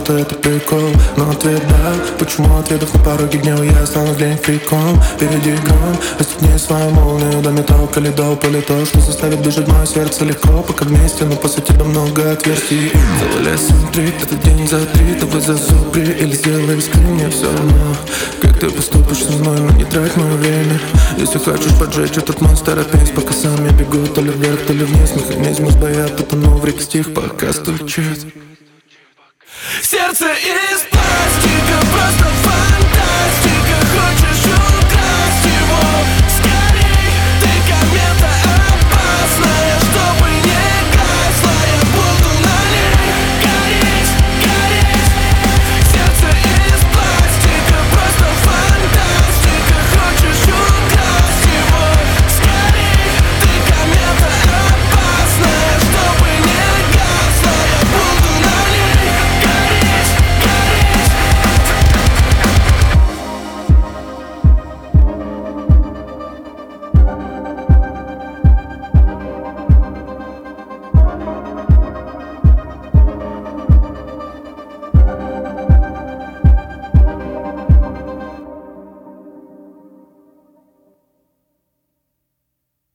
будто это прикол. Но ответ да, почему ответов на пороге гнева я останусь для них фриком. Впереди экран, расстегни свою молнию, до металл, калейдо, полито, что заставит бежать мое сердце легко. Пока вместе, но после тебя много отверстий. Заваляй смотреть этот день за три, давай зазубри или сделай скрин, все равно как ты поступишь со мной, но не трать мое время. Если хочешь поджечь этот монстр, торопись, пока сам я бегу то ли вверх, то ли вниз. Механизм сбоя, потону в реке стих, пока стучит сердце и